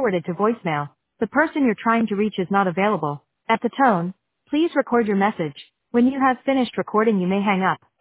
forwarded to voicemail. The person you're trying to reach is not available. At the tone, please record your message. When you have finished recording, you may hang up.